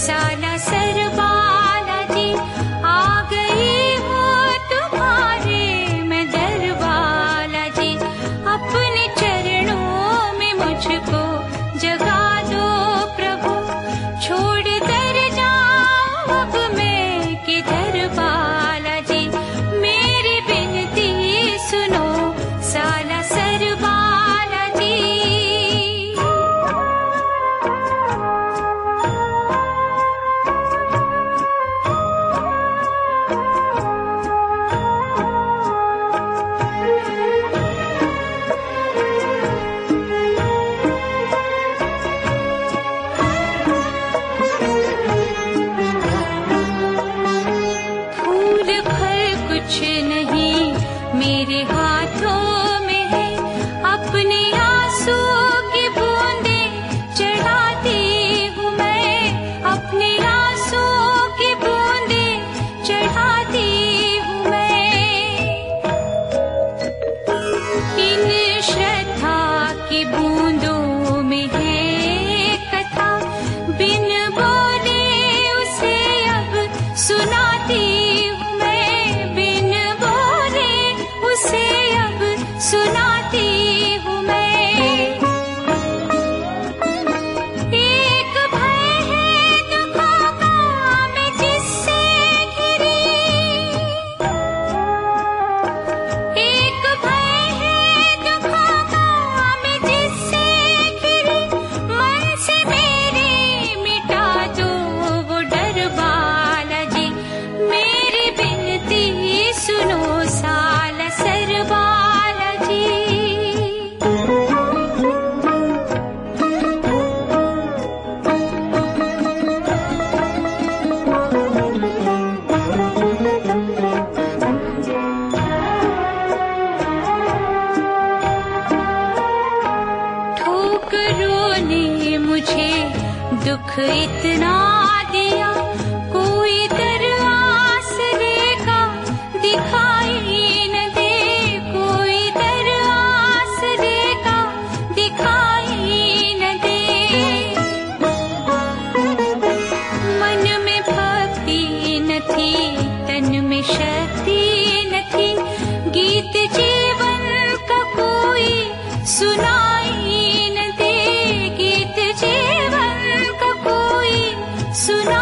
साला सरबाला जी, आ गई हूँ तुम्हारे मैं दरबाला जी। अपने चरणों में मुझको जगा दो प्रभु, छोड़ कर जाऊं अब मैं किधर बाला जी। मेरी विनती सुनो साला सरबाला जी। फूल फल कुछ नहीं मेरे हाथों में है, अपने आंसू की बूंदें चढ़ाती हूँ मैं, अपने आंसू की बूंदें चढ़ाती हूँ मैं। इन श्रद्धा की बूंदों में है कथा, बिन बोले उसे अब सुनाती हूँ मैं, बिन बोले उसे अब सुनाती हूँ मैं। एक भय है दुखों का मैं जिससे घिरी, एक भय है दुखों का मैं जिससे घिरी, मन से मेरे मिटा दो वो डर बाला जी। मेरी विनती सुनो साला सरबाला जी। ठोकरों ने मुझे दुख इतना दिया, कोई दर आसरे का दिखाई न दे, कोई दर आसरे का दिखाई न दे। मन में भक्ति न थी, तन में शक्ति न थी, गीत जीवन का कोई सुनाई न दे, गीत जीवन का कोई सुना